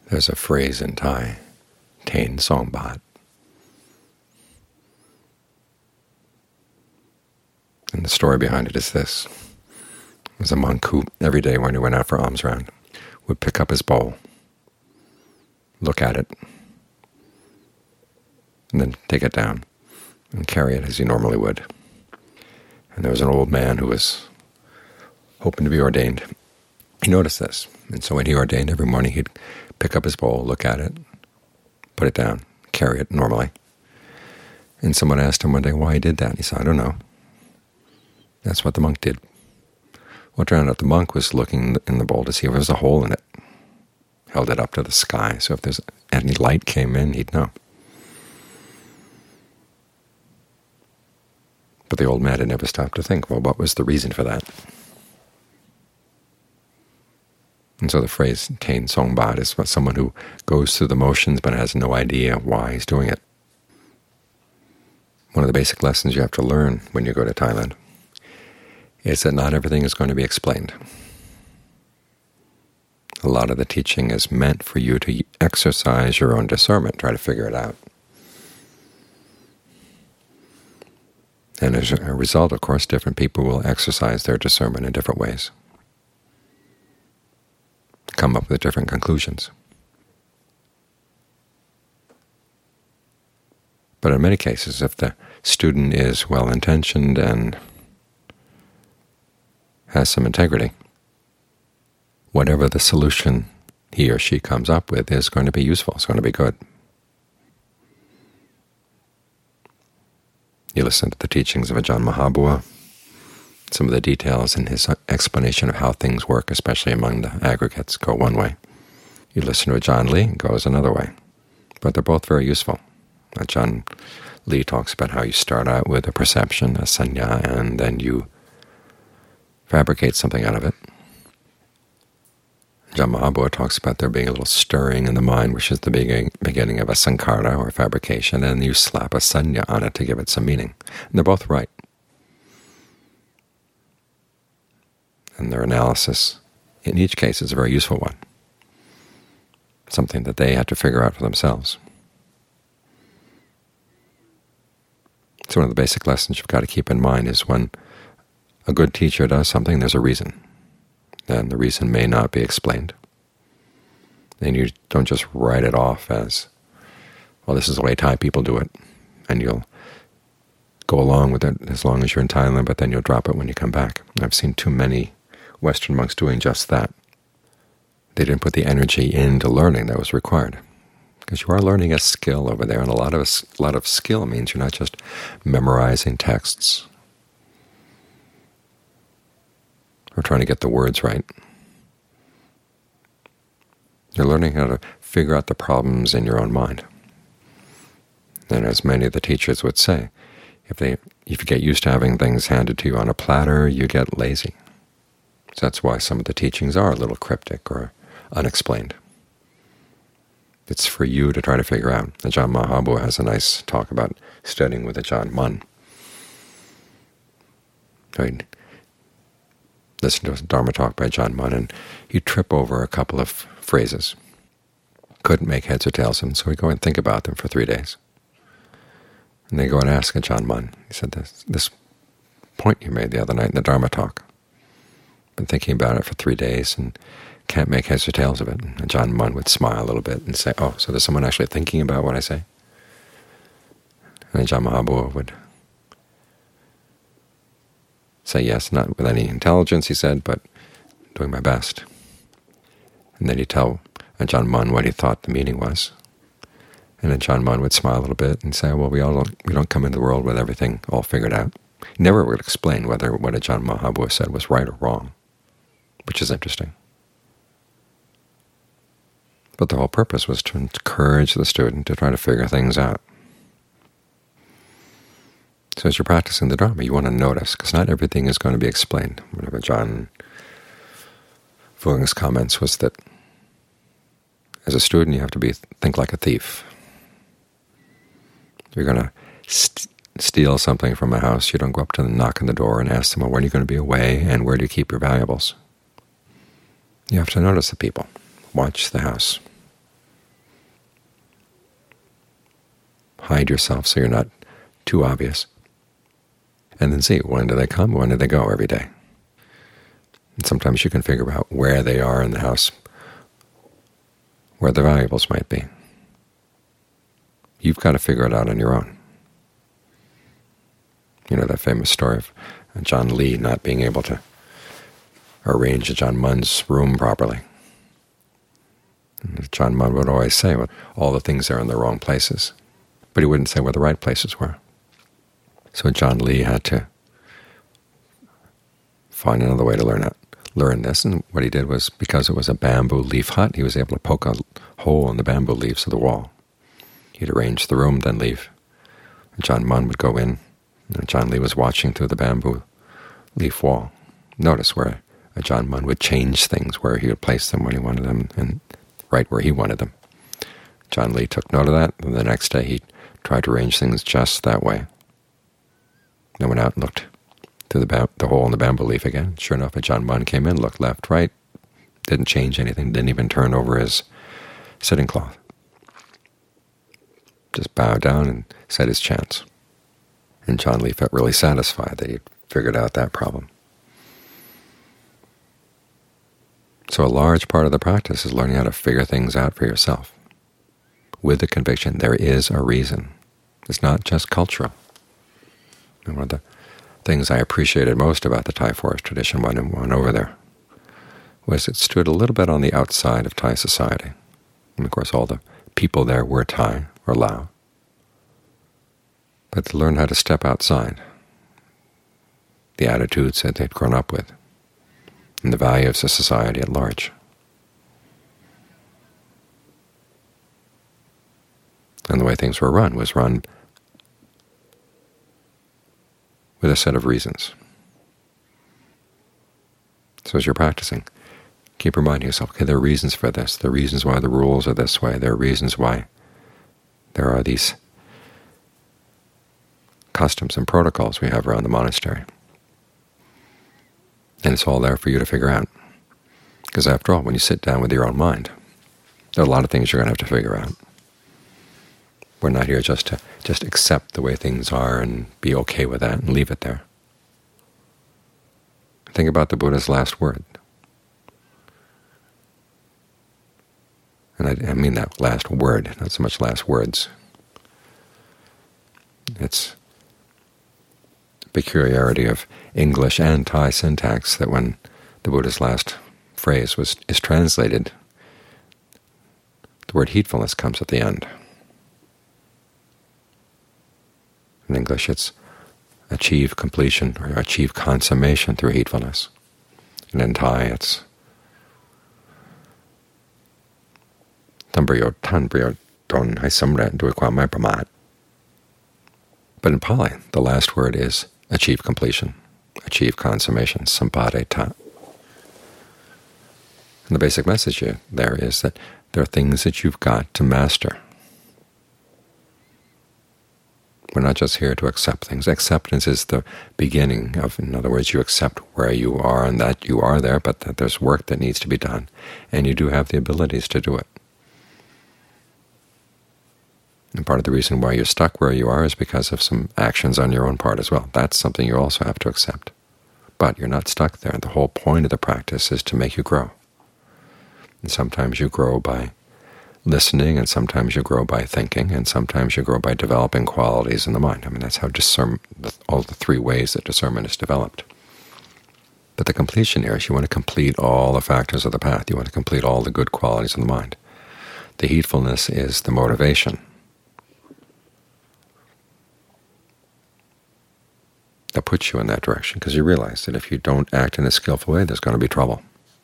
There's a phrase in Thai, Tain Song Bat. And the story behind it is this. There was a monk who, every day when he went out for alms round, would pick up his bowl, look at it, and then take it down and carry it as he normally would. And there was an old man who was hoping to be ordained. He noticed this, and so when he ordained, every morning he'd pick up his bowl, look at it, put it down, carry it normally. And someone asked him one day why he did that, and he said, I don't know. That's what the monk did. What turned out, the monk was looking in the bowl to see if there was a hole in it, held it up to the sky, so if there's any light came in, he'd know. But the old man had never stopped to think, well, what was the reason for that? And so the phrase Tain Song Bat is someone who goes through the motions but has no idea why he's doing it. One of the basic lessons you have to learn when you go to Thailand is that not everything is going to be explained. A lot of the teaching is meant for you to exercise your own discernment, try to figure it out. And as a result, of course, different people will exercise their discernment in different ways, come up with different conclusions. But in many cases, if the student is well-intentioned and has some integrity, whatever the solution he or she comes up with is going to be useful, it's going to be good. You listen to the teachings of Ajahn Mahabua, some of the details in his explanation of how things work, especially among the aggregates, go one way. You listen to Ajahn Lee, it goes another way. But they're both very useful. Ajahn Lee talks about how you start out with a perception, a sanya, and then you fabricate something out of it. Ajahn Mahabua talks about there being a little stirring in the mind, which is the beginning of a sankhara, or fabrication, and you slap a sanya on it to give it some meaning. And they're both right. And their analysis, in each case, is a very useful one, something that they had to figure out for themselves. So one of the basic lessons you've got to keep in mind is when a good teacher does something, there's a reason, and the reason may not be explained. And you don't just write it off as, well, this is the way Thai people do it, and you'll go along with it as long as you're in Thailand, but then you'll drop it when you come back. I've seen too many Western monks doing just that. They didn't put the energy into learning that was required, because you are learning a skill over there, and a lot of skill means you're not just memorizing texts or trying to get the words right. You're learning how to figure out the problems in your own mind. And as many of the teachers would say, if you get used to having things handed to you on a platter, you get lazy. So that's why some of the teachings are a little cryptic or unexplained. It's for you to try to figure out. Ajahn Mahabua has a nice talk about studying with Ajahn Mun. Listen to a Dharma talk by Ajahn Mun, and he'd trip over a couple of phrases. Couldn't make heads or tails of them, so he'd go and think about them for 3 days. And they go and ask Ajahn Mun. He said, this point you made the other night in the Dharma talk, been thinking about it for 3 days and can't make heads or tails of it. And Ajahn Mun would smile a little bit and say, oh, so there's someone actually thinking about what I say? And Ajahn Mahabua would say yes, not with any intelligence, he said, but doing my best. And then he'd tell Ajahn Mun what he thought the meaning was. And then Ajahn Mun would smile a little bit and say, well, we don't come into the world with everything all figured out. He never would explain whether what Ajahn Mahabua said was right or wrong, which is interesting. But the whole purpose was to encourage the student to try to figure things out. So as you're practicing the Dharma, you want to notice, because not everything is going to be explained. One of Ajahn Phugang's comments was that as a student you have to think like a thief. If you're going to steal something from a house, you don't go up to them, knock on the door, and ask them, well, when are you going to be away, and where do you keep your valuables? You have to notice the people. Watch the house. hide yourself so you're not too obvious. And then see, when do they come, when do they go every day? And sometimes you can figure out where they are in the house, where the valuables might be. You've got to figure it out on your own. You know that famous story of John Lee not being able to arrange Ajahn Mun's room properly. And Ajahn Mun would always say, well, all the things are in the wrong places, but he wouldn't say where the right places were. So John Lee had to find another way to learn this, and what he did was, because it was a bamboo leaf hut, he was able to poke a hole in the bamboo leaves of the wall. He'd arrange the room, then leave. Ajahn Mun would go in, and John Lee was watching through the bamboo leaf wall. Notice where Ajahn Mun would change things, where he would place them when he wanted them, and right where he wanted them. John Lee took note of that, and the next day he tried to arrange things just that way. Then went out and looked through the hole in the bamboo leaf again. Sure enough, Ajahn Mun came in, looked left, right, didn't change anything, didn't even turn over his sitting cloth. Just bowed down and said his chants. And John Lee felt really satisfied that he'd figured out that problem. So a large part of the practice is learning how to figure things out for yourself, with the conviction there is a reason. It's not just cultural. And one of the things I appreciated most about the Thai forest tradition when I went over there was it stood a little bit on the outside of Thai society. And of course all the people there were Thai or Lao. But to learn how to step outside the attitudes that they'd grown up with and the values of society at large. And the way things were run was run with a set of reasons. So as you're practicing, keep reminding yourself, okay, there are reasons for this. There are reasons why the rules are this way. There are reasons why there are these customs and protocols we have around the monastery. And it's all there for you to figure out. Because after all, when you sit down with your own mind, there are a lot of things you're going to have to figure out. We're not here just to accept the way things are and be okay with that and leave it there. Think about the Buddha's last word. And I mean that last word, not so much last words. It's the peculiarity of English and Thai syntax that when the Buddha's last phrase is translated, the word heedfulness comes at the end. In English, it's achieve completion or achieve consummation through heedfulness. And in Thai, it's Tambriyo Tan Briyo Ton Hai Samret Doi Kwam Mai Pramat. But in Pali, the last word is achieve completion, achieve consummation, Sampade Ta. And the basic message there is that there are things that you've got to master. We're not just here to accept things. Acceptance is the beginning of, in other words, you accept where you are and that you are there, but that there's work that needs to be done, and you do have the abilities to do it. And part of the reason why you're stuck where you are is because of some actions on your own part as well. That's something you also have to accept. But you're not stuck there. The whole point of the practice is to make you grow. And sometimes you grow by listening, and sometimes you grow by thinking, and sometimes you grow by developing qualities in the mind. I mean, that's how all the three ways that discernment is developed. But the completion here is you want to complete all the factors of the path. You want to complete all the good qualities of the mind. The heedfulness is the motivation that puts you in that direction, because you realize that if you don't act in a skillful way, there's going to be trouble.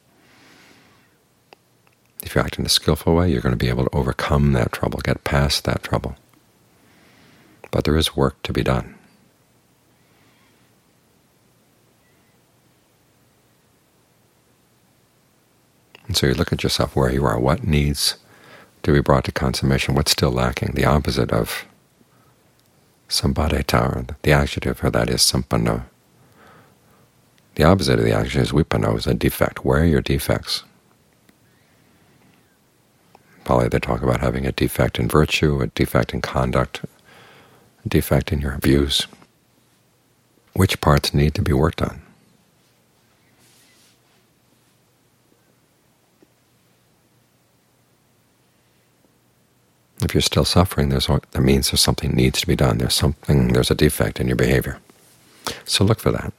If you act in a skillful way, you're going to be able to overcome that trouble, get past that trouble. But there is work to be done. And so you look at yourself where you are. What needs to be brought to consummation? What's still lacking? The opposite of Sampadaita, the adjective for that is sampanno. The opposite of the adjective is vipanno, is a defect. Where are your defects? Pali, they talk about having a defect in virtue, a defect in conduct, defect in your views, which parts need to be worked on. If you're still suffering, that means there's something needs to be done. There's a defect in your behavior. So look for that.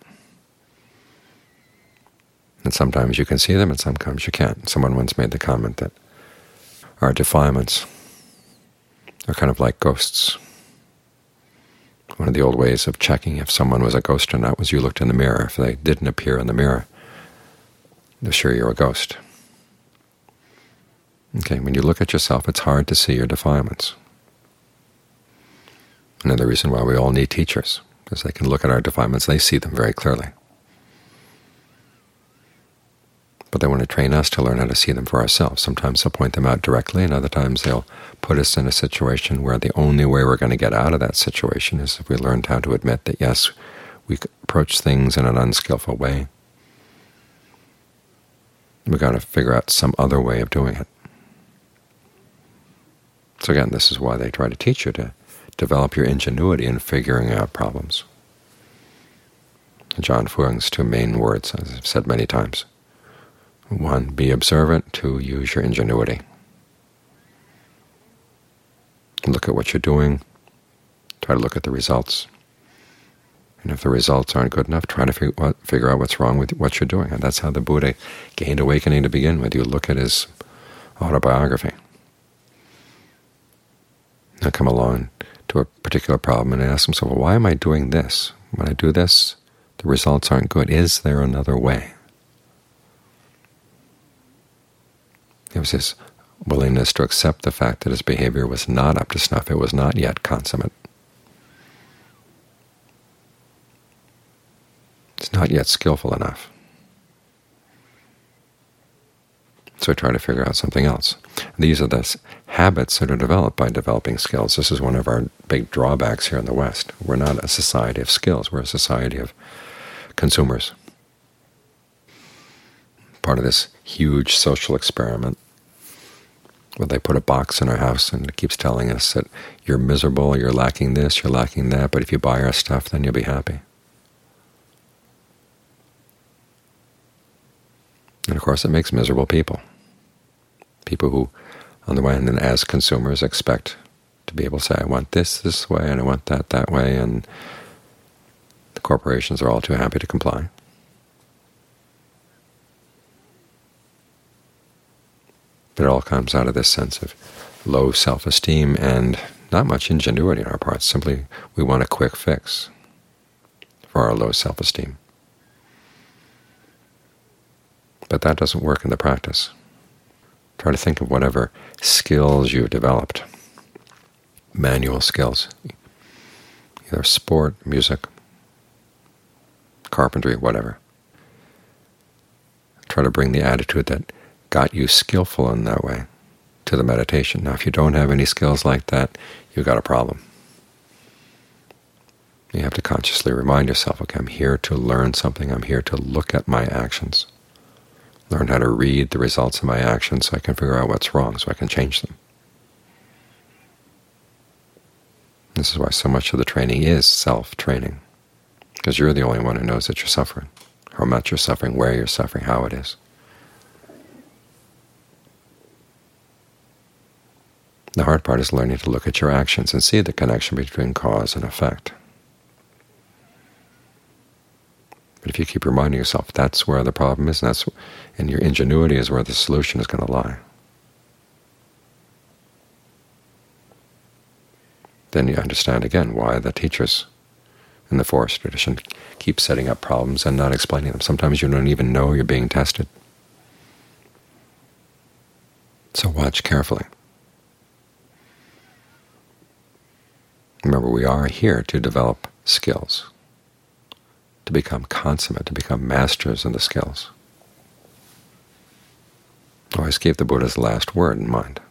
And sometimes you can see them, and sometimes you can't. Someone once made the comment that our defilements are kind of like ghosts. One of the old ways of checking if someone was a ghost or not was you looked in the mirror. If they didn't appear in the mirror, they're sure you're a ghost. Okay, when you look at yourself, it's hard to see your defilements. Another reason why we all need teachers, because they can look at our defilements, they see them very clearly. But they want to train us to learn how to see them for ourselves. Sometimes they'll point them out directly, and other times they'll put us in a situation where the only way we're going to get out of that situation is if we learned how to admit that, yes, we approach things in an unskillful way. We've got to figure out some other way of doing it. So again, this is why they try to teach you to develop your ingenuity in figuring out problems. John Fuang's two main words, as I've said many times. 1, be observant. 2, use your ingenuity. Look at what you're doing. Try to look at the results. And if the results aren't good enough, try to figure out what's wrong with what you're doing. And that's how the Buddha gained awakening to begin with. You look at his autobiography. He'll come along to a particular problem and ask himself, well, why am I doing this? When I do this, the results aren't good. Is there another way? It was his willingness to accept the fact that his behavior was not up to snuff. It was not yet consummate. It's not yet skillful enough. So I try to figure out something else. These are the habits that are developed by developing skills. This is one of our big drawbacks here in the West. We're not a society of skills. We're a society of consumers. Part of this huge social experiment where they put a box in our house and it keeps telling us that you're miserable, you're lacking this, you're lacking that, but if you buy our stuff, then you'll be happy. And of course it makes miserable people. People who, on the one hand, as consumers, expect to be able to say, I want this way, and I want that way, and the corporations are all too happy to comply. But it all comes out of this sense of low self-esteem and not much ingenuity on our part. Simply, we want a quick fix for our low self-esteem. But that doesn't work in the practice. Try to think of whatever skills you've developed, manual skills, either sport, music, carpentry, whatever. Try to bring the attitude that got you skillful in that way to the meditation. Now, if you don't have any skills like that, you've got a problem. You have to consciously remind yourself, okay, I'm here to learn something. I'm here to look at my actions, learn how to read the results of my actions so I can figure out what's wrong, so I can change them. This is why so much of the training is self-training, because you're the only one who knows that you're suffering, how much you're suffering, where you're suffering, how it is. The hard part is learning to look at your actions and see the connection between cause and effect. But if you keep reminding yourself that's where the problem is, and your ingenuity is where the solution is going to lie, then you understand again why the teachers in the Forest tradition keep setting up problems and not explaining them. Sometimes you don't even know you're being tested. So watch carefully. Remember, we are here to develop skills, to become consummate, to become masters in the skills. Always keep the Buddha's last word in mind.